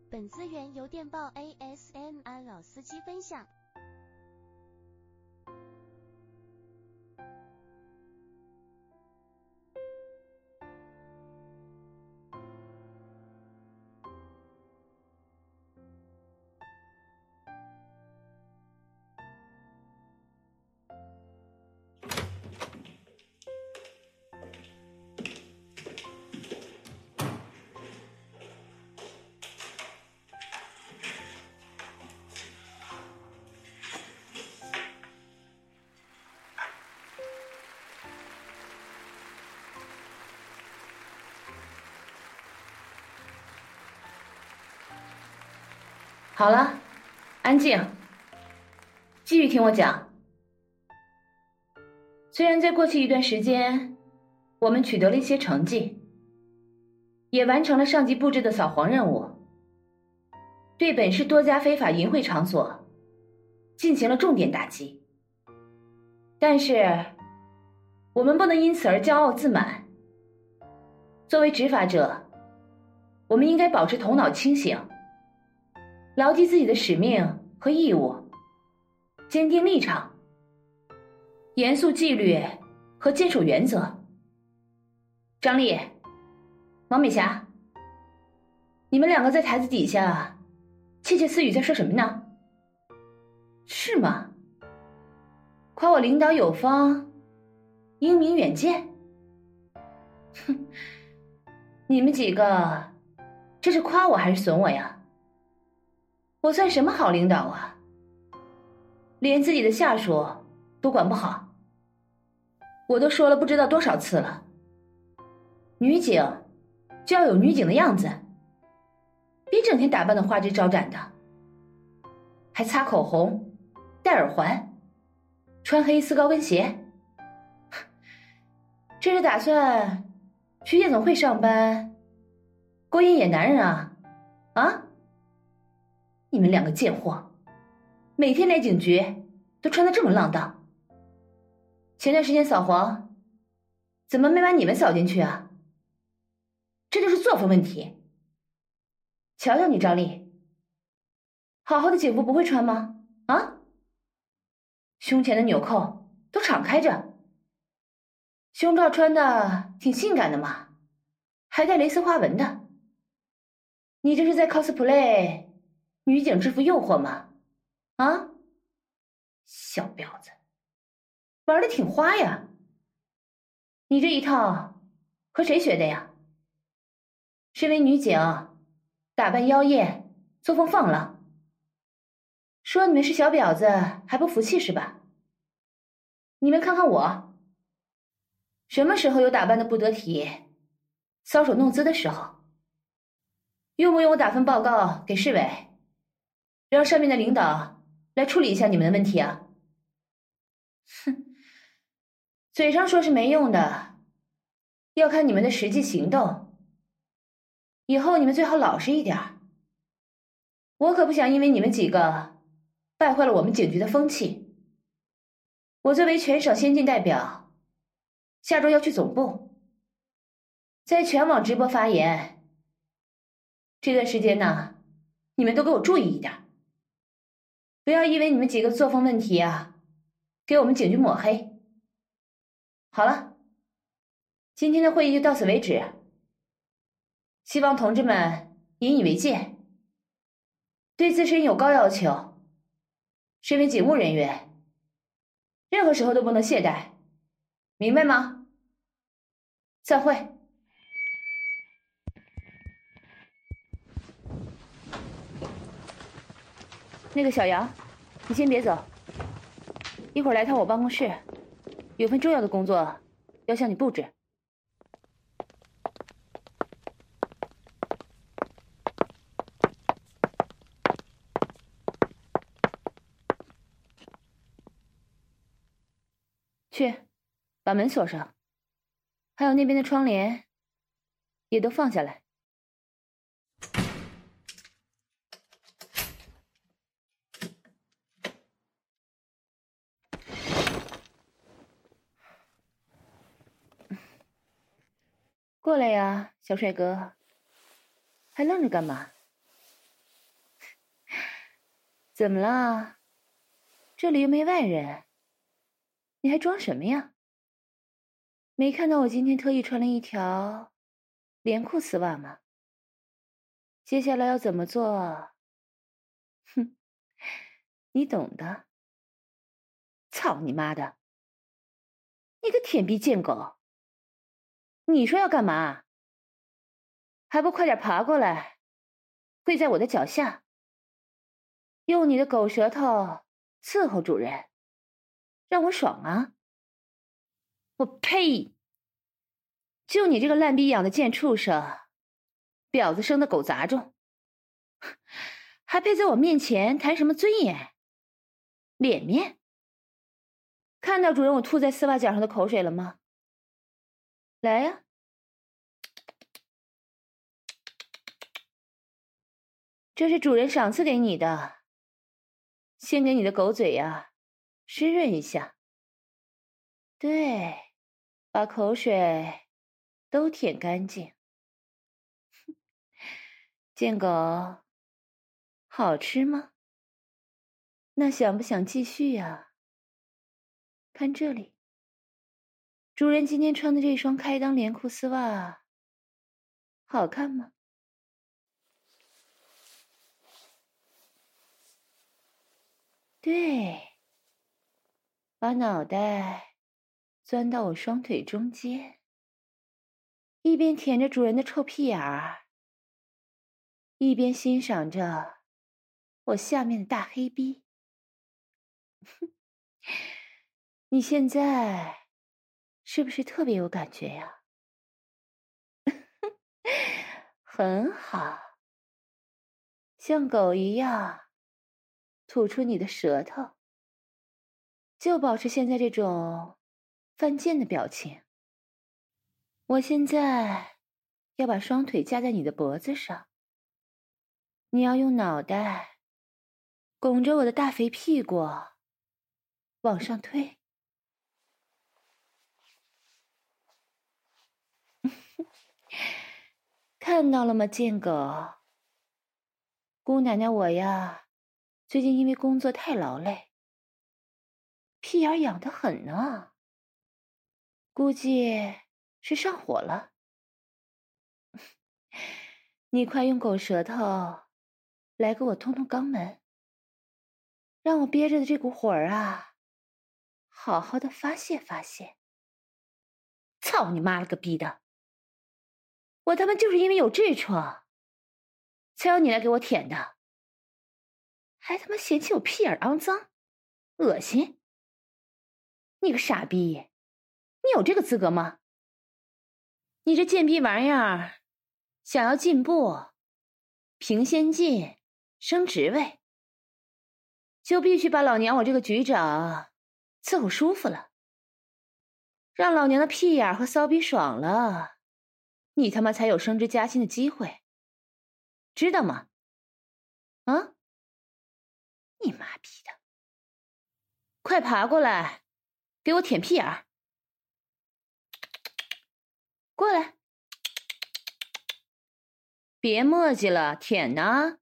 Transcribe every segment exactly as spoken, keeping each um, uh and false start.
本资源由电报 A S M R 老司机分享。 好了，安静，继续听我讲。虽然在过去一段时间，我们取得了一些成绩，也完成了上级布置的扫黄任务，对本市多家非法淫秽场所进行了重点打击，但是我们不能因此而骄傲自满。作为执法者，我们应该保持头脑清醒，牢记自己的使命和义务，坚定立场，严肃纪律和坚守原则。张丽、王美霞，你们两个在台子底下窃窃私语在说什么呢？是吗？夸我领导有方，英明远见？哼，你们几个这是夸我还是损我呀？我算什么好领导啊？连自己的下属都管不好。我都说了不知道多少次了，女警就要有女警的样子，别整天打扮的花枝招展的，还擦口红、戴耳环、穿黑丝高跟鞋。这是打算去夜总会上班，勾引野男人啊？啊？你们两个贱货，每天来警局都穿得这么浪荡。前段时间扫黄，怎么没把你们扫进去啊？这就是作风问题。瞧瞧你张丽，好好的警服不会穿吗？啊？胸前的纽扣都敞开着，胸罩穿的挺性感的嘛，还带蕾丝花纹的。你这是在 cosplay 女警制服诱惑吗？啊？小婊子，玩的挺花呀。你这一套和谁学的呀？身为女警，打扮妖艳，作风放浪，说你们是小婊子还不服气是吧？你们看看我，什么时候有打扮的不得体、搔首弄姿的时候？用不用我打份报告给市委，让上面的领导来处理一下你们的问题啊？哼，嘴上说是没用的，要看你们的实际行动。以后你们最好老实一点，我可不想因为你们几个败坏了我们警局的风气。我作为全省先进代表，下周要去总部，在全网直播发言。这段时间呢，你们都给我注意一点，不要因为你们几个作风问题啊，给我们警局抹黑。好了，今天的会议就到此为止，希望同志们引以为戒，对自身有高要求。身为警务人员，任何时候都不能懈怠，明白吗？散会。那个小杨，你先别走，一会儿来趟我办公室，有份重要的工作要向你布置。去，把门锁上，还有那边的窗帘也都放下来。过来呀，小帅哥，还愣着干嘛？ 怎么了？这里又没外人，你还装什么呀？没看到我今天特意穿了一条连裤丝袜吗？接下来要怎么做？哼，你懂的。操你妈的！你个舔逼贱狗！你说要干嘛？还不快点爬过来，跪在我的脚下，用你的狗舌头伺候主人，让我爽啊！我呸！就你这个烂逼养的贱畜生，婊子生的狗杂种，还配在我面前谈什么尊严？脸面？看到主人我吐在丝袜角上的口水了吗？来呀！这是主人赏赐给你的，先给你的狗嘴呀湿润一下。对，把口水都舔干净。贱狗，好吃吗？那想不想继续呀？看这里，主人今天穿的这双开裆连裤丝袜，好看吗？对，把脑袋钻到我双腿中间，一边舔着主人的臭屁眼儿，一边欣赏着我下面的大黑逼。你现在是不是特别有感觉呀？很好，像狗一样吐出你的舌头，就保持现在这种犯贱的表情。我现在要把双腿夹在你的脖子上，你要用脑袋拱着我的大肥屁股往上推。看到了吗，贱狗？姑奶奶我呀，最近因为工作太劳累，屁眼痒得很呢，估计是上火了。你快用狗舌头来给我通通肛门，让我憋着的这股火儿啊，好好的发泄发泄。操你妈了个逼的！我他妈就是因为有痔疮，才要你来给我舔的，还他妈嫌弃我屁眼肮脏，恶心！你个傻逼，你有这个资格吗？你这贱逼玩意儿，想要进步、评先进、升职位，就必须把老娘我这个局长伺候舒服了，让老娘的屁眼和骚逼爽了，你他妈才有升职加薪的机会，知道吗？啊？你妈逼的！快爬过来，给我舔屁眼儿！过来，别磨叽了，舔呢。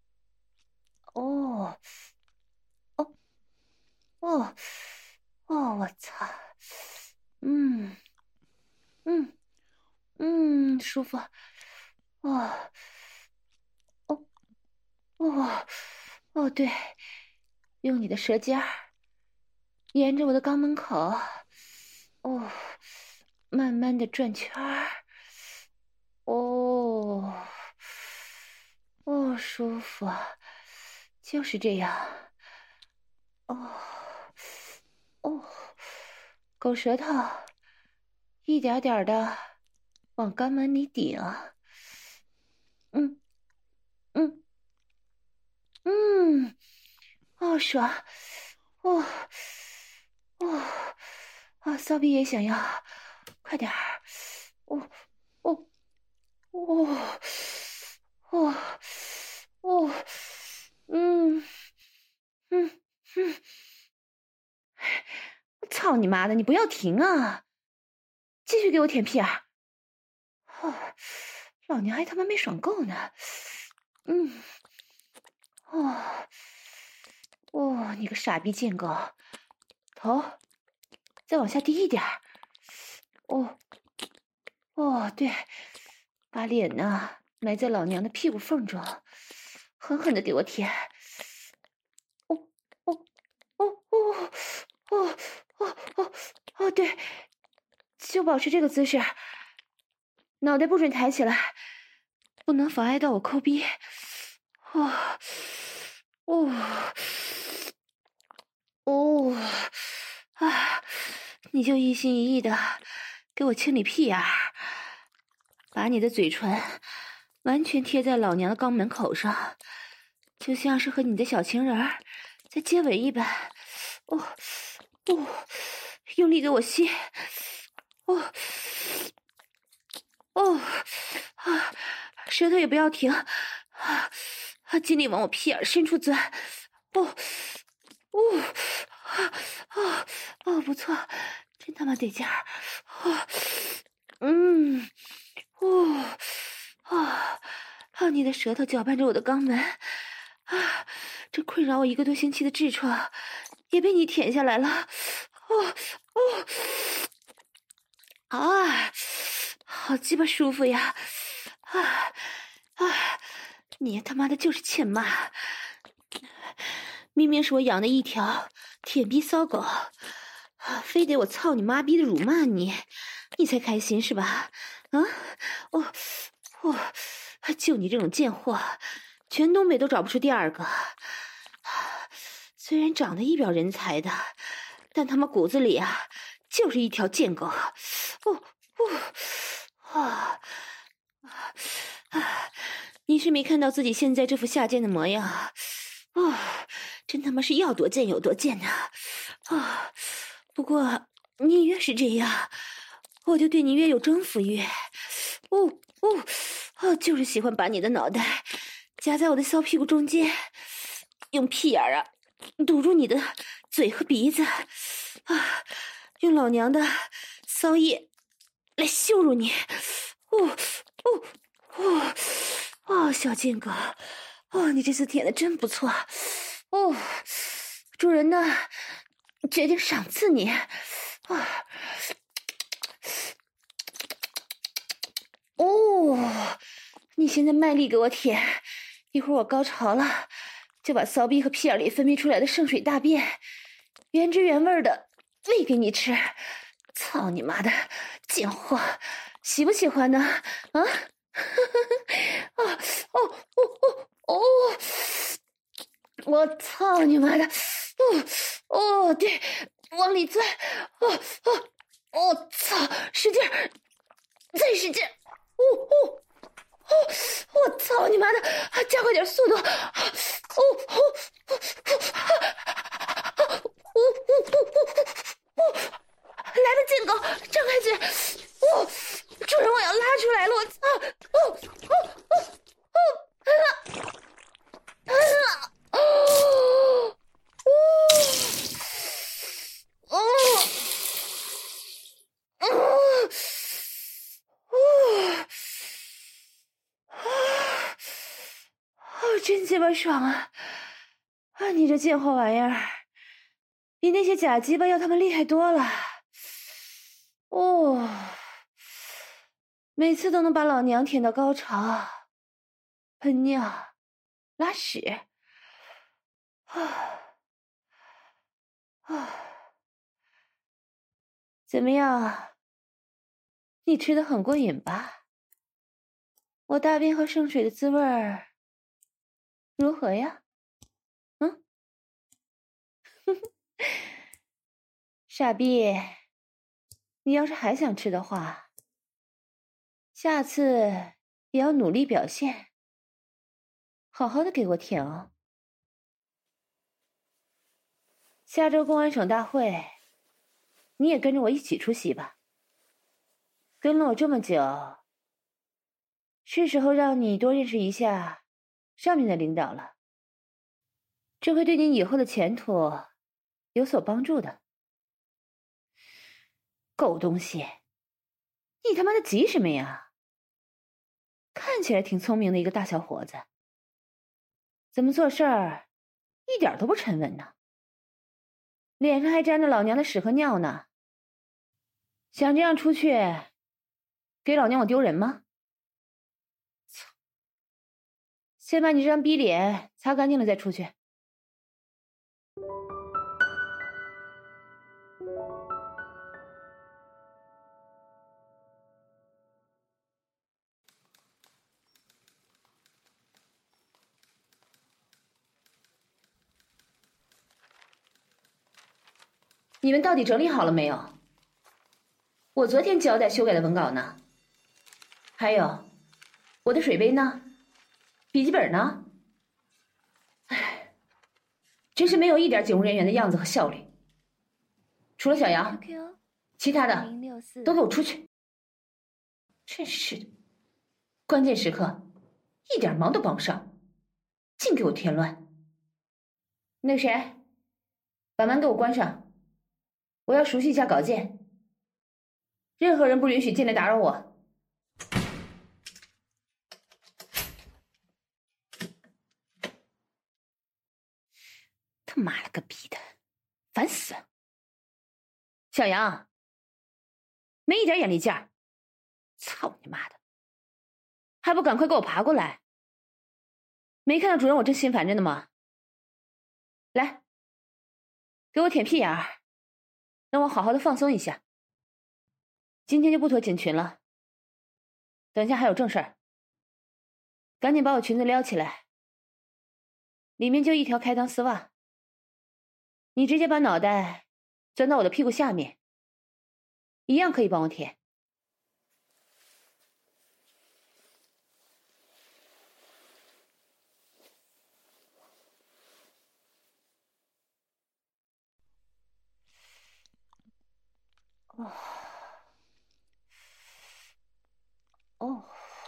哦，哦，哦，哦，我操！嗯，嗯，嗯，舒服。哦，哦，哦，哦，对，用你的舌尖儿沿着我的肛门口，哦，慢慢的转圈儿。哦，哦，舒服，就是这样。哦，哦，狗舌头一点点的往肛门里顶。嗯，嗯，嗯，哦，爽，哦，哦，啊，骚逼也想要，快点儿，哦，哦，哦，哦，哦，嗯，嗯，嗯，操你妈的，你不要停啊！继续给我舔屁眼儿！哦，老娘还他妈没爽够呢！嗯，哦， 哦，你个傻逼贱狗，头再往下低一点。哦，哦，对，把脸呢埋在老娘的屁股缝中，狠狠的给我舔。哦哦哦哦哦哦哦哦，对，就保持这个姿势，脑袋不准抬起来，不能妨碍到我抠逼。哦哦哦啊！你就一心一意的给我清理屁眼儿，把你的嘴唇完全贴在老娘的肛门口上，就像是和你的小情人儿在接吻一般。哦哦，用力给我吸。哦哦啊，舌头也不要停啊啊，尽力往我屁眼深处钻。哦哦啊啊哦，不错，真他妈得劲儿。哦嗯哦啊啊，你的舌头搅拌着我的肛门啊，这困扰我一个多星期的痔疮也被你舔下来了。哦哦啊，好鸡巴舒服呀！啊啊，你他妈的就是欠骂！明明是我养的一条舔逼骚狗，非得我操你妈逼的辱骂你，你才开心是吧？啊，哦哦，就你这种贱货，全东北都找不出第二个。虽然长得一表人才的，但他妈骨子里啊，就是一条贱狗。哦哦啊啊！你是没看到自己现在这副下贱的模样啊？哦，真他妈是要多贱有多贱呐！啊，不过你越是这样，我就对你越有征服欲。哦哦哦，就是喜欢把你的脑袋夹在我的骚屁股中间，用屁眼儿啊堵住你的嘴和鼻子，啊，用老娘的骚液来羞辱你。哦哦哦哦，小贱狗，哦，你这次舔的真不错。哦，主人呢，决定赏赐你。啊，哦，你现在卖力给我舔，一会儿我高潮了，就把骚逼和屁眼里分泌出来的圣水大便，原汁原味的喂给你吃。操你妈的，贱货，喜不喜欢呢？啊？啊哦哦哦哦！我操你妈的！哦哦，对，往里钻！哦哦哦，操！使劲儿，再使劲儿！哦哦哦！我操你妈的！加快点速度！哦哦哦哦哦！来了，贱狗，张开嘴！哦，主人，我要拉出来了！我操！哦哦哦哦！啊啊哦哦哦哦哦！哦，真鸡巴爽啊！啊，你这贱货玩意儿，比那些假鸡巴要他们厉害多了。哦，每次都能把老娘舔到高潮，喷尿、拉屎，啊啊！怎么样？你吃的很过瘾吧？我大便和圣水的滋味儿如何呀？嗯，傻逼，你要是还想吃的话，下次也要努力表现，好好的给我舔哦。下周公安省大会，你也跟着我一起出席吧。跟了我这么久，是时候让你多认识一下上面的领导了，这会对你以后的前途有所帮助的。狗东西，你他妈的急什么呀？看起来挺聪明的一个大小伙子，怎么做事儿一点都不沉稳呢，脸上还沾着老娘的屎和尿呢。想这样出去，给老娘我丢人吗？操！先把你这张逼脸擦干净了再出去。你们到底整理好了没有？我昨天交代修改的文稿呢。还有，我的水杯呢？笔记本呢？唉，真是没有一点警务人员的样子和效率。除了小杨，其他的都给我出去！真是的，关键时刻一点忙都帮不上，净给我添乱。那个谁，把门给我关上。我要熟悉一下稿件，任何人不允许进来打扰我。他妈了个逼的，烦死了！小杨，没一点眼力劲儿，操你妈的，还不赶快给我爬过来！没看到主任我正心烦着呢吗？来，给我舔屁眼儿，让我好好的放松一下。今天就不脱警裙了，等一下还有正事儿。赶紧把我裙子撩起来，里面就一条开裆丝袜。你直接把脑袋钻到我的屁股下面，一样可以帮我舔。哦，哦，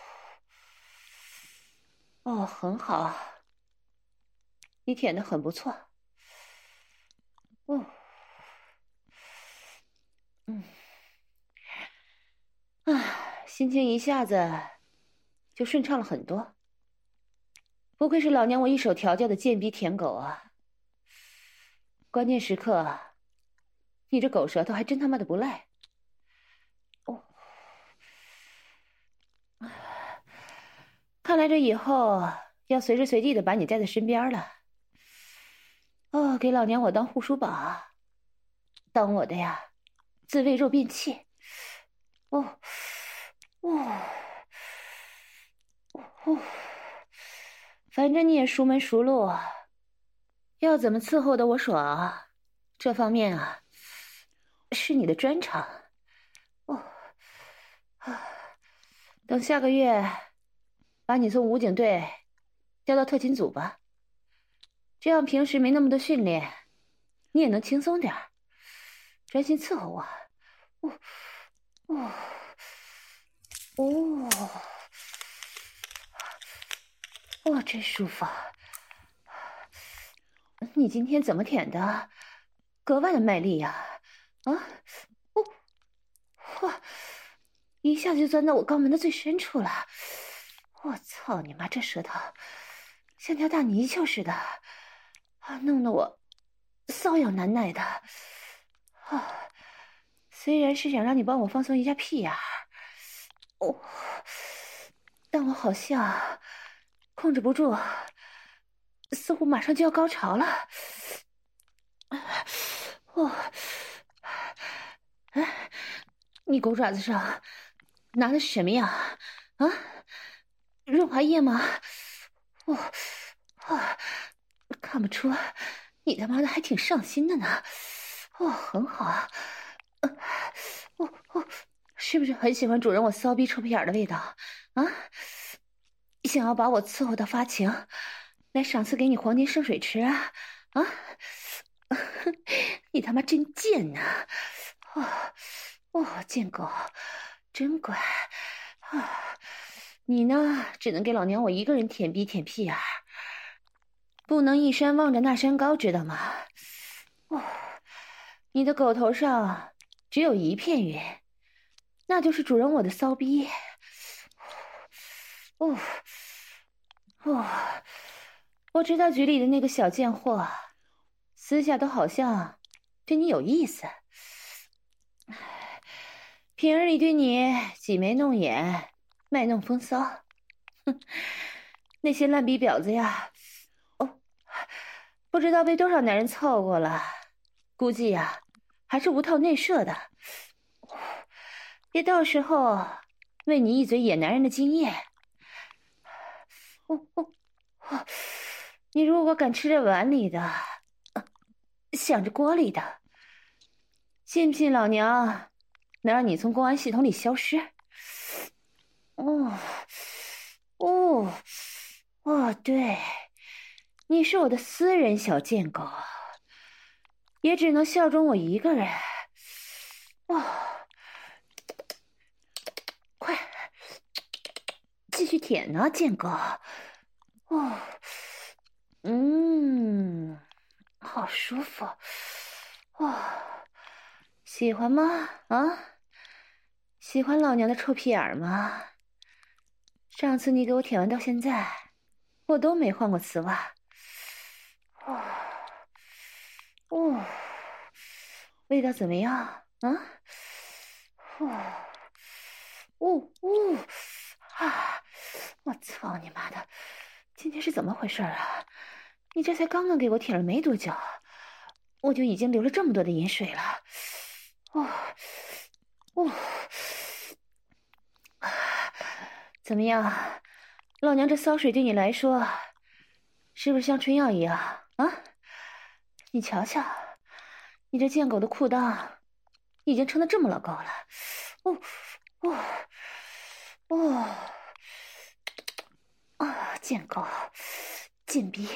哦，很好，你舔得很不错。哦，嗯，啊，心情一下子就顺畅了很多。不愧是老娘我一手调教的贱逼舔狗啊！关键时刻，你这狗舌头还真他妈的不赖。哦，看来这以后要随时随地的把你带在身边了。哦，给老娘我当护舒宝，当我的呀自慰肉便器。哦，哦，哦，反正你也熟门熟路，要怎么伺候的我爽，这方面啊是你的专长。哦，啊，等下个月把你从武警队调到特勤组吧，这样平时没那么多训练，你也能轻松点儿，专心伺候我。哦，哦，哦，哦，真舒服。你今天怎么舔的格外的卖力呀？啊，哦，哇，一下子就钻到我肛门的最深处了。我操你妈，这舌头像条大泥鳅似的，啊，弄得我瘙痒难耐的。啊，虽然是想让你帮我放松一下屁眼儿，哦，但我好像控制不住，似乎马上就要高潮了。哦，哎，你狗爪子上拿的是什么呀？啊，润滑液吗？哦，啊，看不出你他妈的还挺上心的呢。哦，很好。呃，哦哦，是不是很喜欢主人我骚逼臭屁眼的味道啊？想要把我伺候到发情，来赏赐给你黄金圣水池啊？啊，你他妈真贱呐！哦哦，贱狗，真乖啊！你呢，只能给老娘我一个人舔逼舔屁眼儿，不能一山望着那山高，知道吗？哦，你的狗头上只有一片云，那就是主人我的骚逼。哦哦， 我知道局里的那个小贱货，私下都好像对你有意思，平日里对你挤眉弄眼，卖弄风骚。哼，那些烂逼婊子呀，哦，不知道被多少男人操过了，估计呀，还是无套内射的。别到时候喂你一嘴野男人的经验。哦哦哦，你如果敢吃这碗里的，想着锅里的，信不信老娘能让你从公安系统里消失？哦哦哦，对，你是我的私人小贱狗，也只能效忠我一个人。哦，快继续舔呢，贱狗。哦，嗯，好舒服。哦，喜欢吗？啊，喜欢老娘的臭屁眼儿吗？上次你给我舔完到现在，我都没换过瓷袜。哦，哦，味道怎么样？啊？哦，哦哦，啊！我操你妈的！今天是怎么回事啊？你这才刚刚给我舔了没多久，我就已经流了这么多的饮水了。哦，哦，怎么样？老娘这骚水对你来说，是不是像春药一样啊？你瞧瞧，你这贱狗的裤裆已经撑得这么老高了。哦，哦，哦，啊，贱狗，贱逼！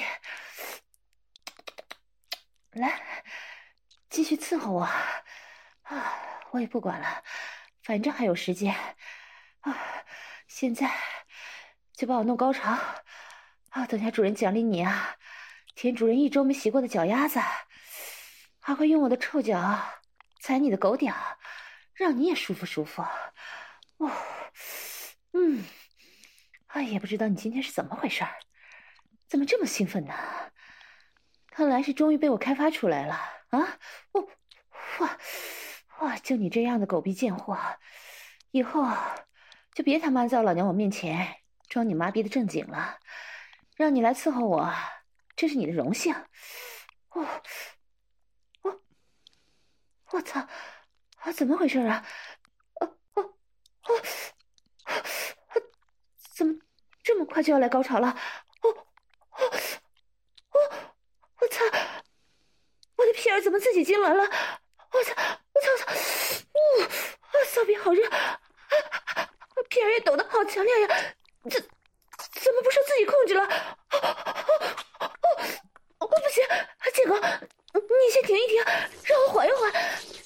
来，继续伺候我啊！我也不管了，反正还有时间啊！现在就把我弄高潮啊！等下主人奖励你啊，舔主人一周没洗过的脚丫子，还会用我的臭脚踩你的狗屌，让你也舒服舒服。哦，嗯，哎，也不知道你今天是怎么回事儿，怎么这么兴奋呢？看来是终于被我开发出来了啊！我、哦，哇哇！就你这样的狗逼贱货，以后就别他妈在老娘我面前装你妈逼的正经了，让你来伺候我，这是你的荣幸。哦，哦，我操！啊，怎么回事啊？哦哦哦，怎么这么快就要来高潮了？哦哦哦！我操！我的屁眼怎么自己痉挛了？我操！我操！我操！呜、哦！骚逼好热，屁眼也抖得好强烈呀！这怎么不受自己控制了？哦哦哦！哦，不行，建哥，你先停一停，让我缓一缓。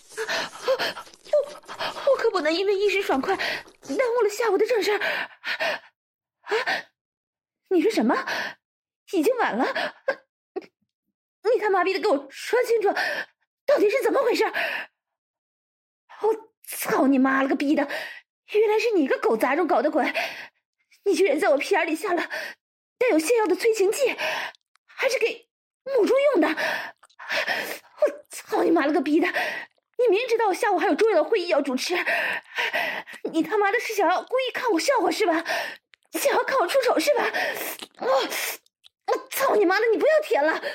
我我可不能因为一时爽快，耽误了下午的正事儿。啊！你说什么？已经晚了？你他妈逼的给我说清楚，到底是怎么回事？我操你妈了个逼的！原来是你个狗杂种搞的鬼！你居然在我屁眼里下了带有泻药的催情剂，还是给母猪用的！我操你妈了个逼的！你明知道我下午还有重要的会议要主持，你他妈的是想要故意看我笑话是吧？想要看我出丑是吧？我我操你妈的！你不要舔了！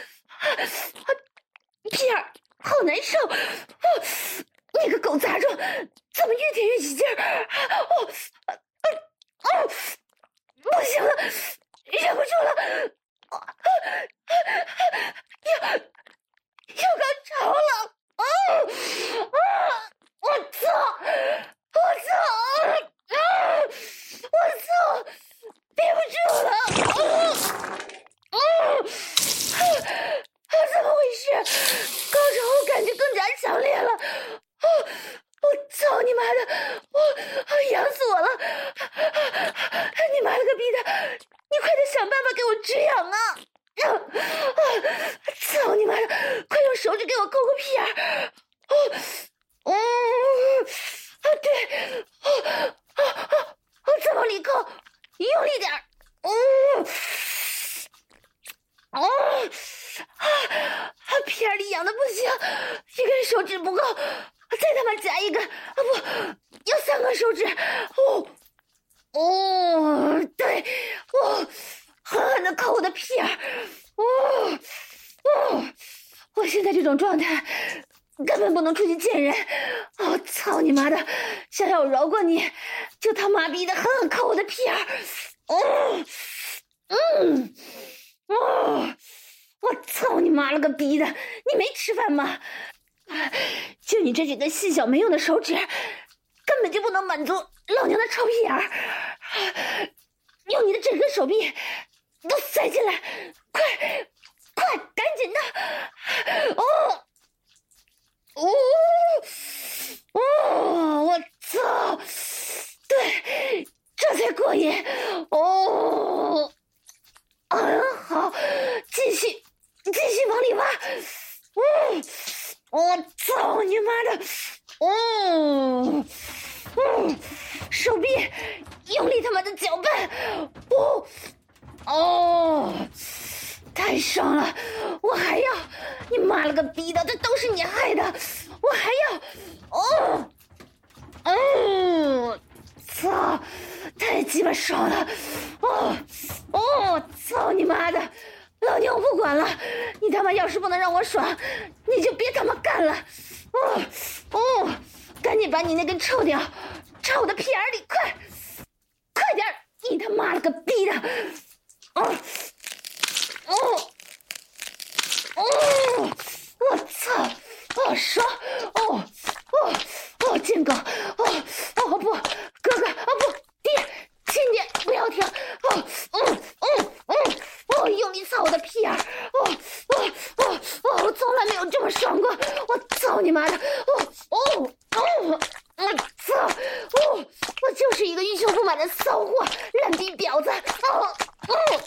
屁眼好难受！哦，你个狗杂种，怎么越舔越起劲儿？哦，哦，不行了，忍不住了，要要高潮了！啊啊！我操！我操！啊！我操！憋不住了！啊啊！啊！怎么回事？高潮后感觉更加强烈了！哦，我操你妈的！我、哦、痒死我了！你妈了个逼的！你快点想办法给我止痒啊！啊啊！操你妈的！快用手指给我勾勾屁眼儿！哦，嗯，啊对，哦哦哦哦，这么里扣，用力点儿！嗯。 痒的不行，一根手指不够，再他妈夹一根，啊不，要三个手指，哦哦，对，哦，狠狠的抠我的屁眼，哦哦，我现在这种状态根本不能出去见人，哦，操你妈的，想要我饶过你，就他妈逼的狠狠抠我的屁眼，哦，嗯，哦。我操你妈了个逼的！你没吃饭吗？就你这几根细小没用的手指，根本就不能满足老娘的臭屁眼儿。用你的整个手臂都塞进来，快快赶紧的！哦哦哦！我操！对，这才过瘾！哦，很好，继续。继续往里挖，嗯，我操你妈的，嗯嗯，手臂用力他妈的搅拌，哦哦，太爽了，我还要，你妈了个逼的，这都是你害的，我还要，哦，嗯，操，太鸡巴爽了，哦哦，操你妈的！老娘我不管了，你他妈要是不能让我爽，你就别他妈干了！哦哦，赶紧把你那根臭屌插我的屁眼里，快快点！你他妈了个逼的！哦哦哦，我操！哦爽！哦哦哦，贱狗！哦哦不，哥哥！哦不，爹，亲爹，不要停！哦哦哦哦！哦，用力操我的屁眼儿！哦哦哦哦！我从来没有这么爽过！我操你妈的！哦哦哦！我操！哦，我就是一个欲求不满的骚货，烂逼婊子！哦哦！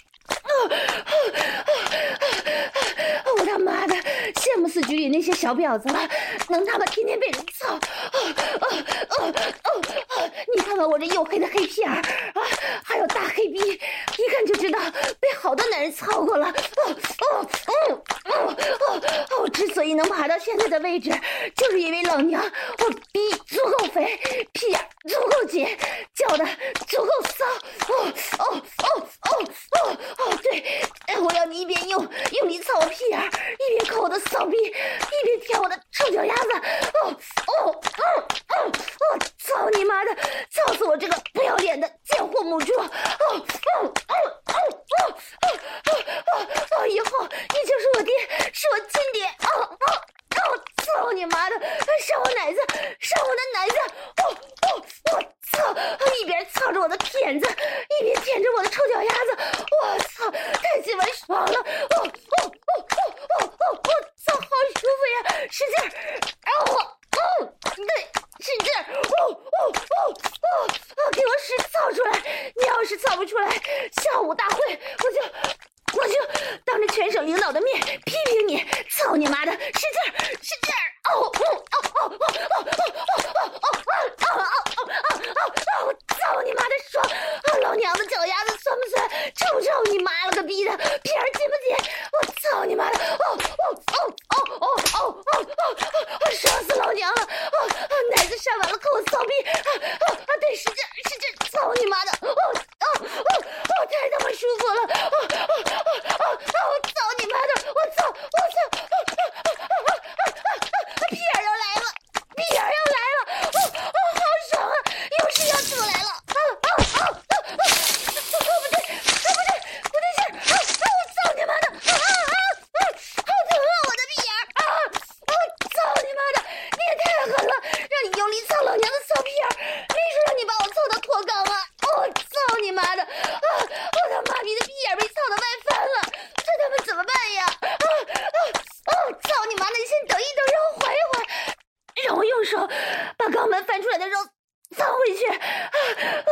我他妈的羡慕死局里那些小婊子了，能他妈天天被人操！哦哦哦哦！你看看我这黝黑的黑屁眼儿啊，还有大黑逼，一看就知道被好多男人操过了。哦哦哦哦哦！我之所以能爬到现在的位置，就是因为老娘我逼足够肥，屁眼足够紧，叫的足够骚。哦哦哦哦哦哦！对，我要你一边用用力操我屁眼，一边抠我的骚逼，一边舔我的臭脚丫子。哦哦哦哦哦！操你妈的！操死我这个不要脸的贱货母猪！哦哦哦哦哦哦哦哦！以后你就是我爹，是我亲爹！哦哦哦！操你妈的！上我奶子，上我的奶子！哦哦！我操！一边操着我的舔子，一边舔着我的臭脚丫子！我操！太鸡巴爽了！哦哦哦哦哦哦！我操，好舒服呀！使劲儿！哦哦，对，使劲儿！哦哦哦哦哦！给我使操出来！你要是操不出来，下午大会我就我就当着全省领导的面批评你！操你妈的！使劲儿，使劲儿！哦哦哦哦哦哦哦哦哦哦哦哦哦！我操你妈的爽！老娘的脚丫子酸不酸？臭不臭？你妈了个逼的！屁眼紧不紧？我操你妈的！哦哦哦哦哦哦哦哦！爽死老娘了！哦哦，奶子上完了，扣我骚逼！啊啊啊！对，使劲使劲！操你妈的！哦哦哦哦！太他妈舒服了！哦哦哦哦哦！我操你妈的！我操我操！啊啊啊啊啊啊！屁眼要来了！屁眼要来了！哦哦，好爽啊！有事要出来了！啊啊啊啊啊！哦不对，啊不对，不对劲儿！啊啊！我操你妈的！啊啊啊啊！好疼啊！我的屁眼儿！啊！我操你妈的！你也太狠了！让你用力操老娘的骚屁眼儿，没说让你把我操到脱肛啊！我操你妈的！啊！我他妈逼的屁眼被操到外翻了！这他妈怎么办呀？啊啊啊！操你妈的！你先等一等，让我缓一缓，让我用手把肛门翻出来的肉藏回去。啊啊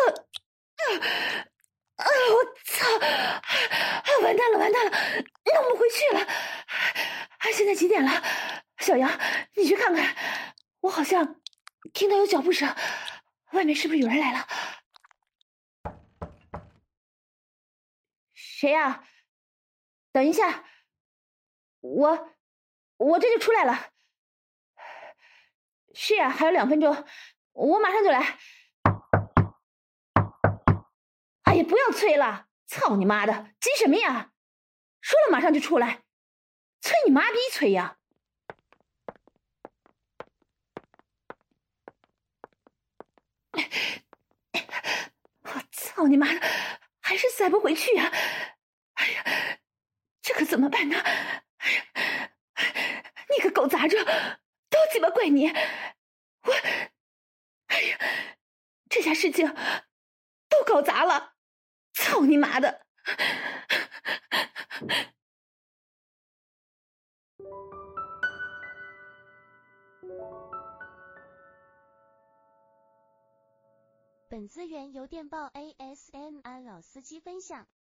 啊！我操！啊，完蛋了，完蛋了，弄不回去了。啊，现在几点了？小杨，你去看看，我好像听到有脚步声，外面是不是有人来了？谁呀？等一下，我我这就出来了。是呀，还有两分钟，我马上就来。哎呀，不要催了，操你妈的，急什么呀？说了马上就出来，催你妈逼催呀！我操你妈的，还是塞不回去呀！哎呀，这可怎么办呢？哎呀，你个狗杂种，都鸡巴怪你！我，哎呀，这下事情都搞砸了，操你妈的！ 本资源由电报 A S M R 老司机分享。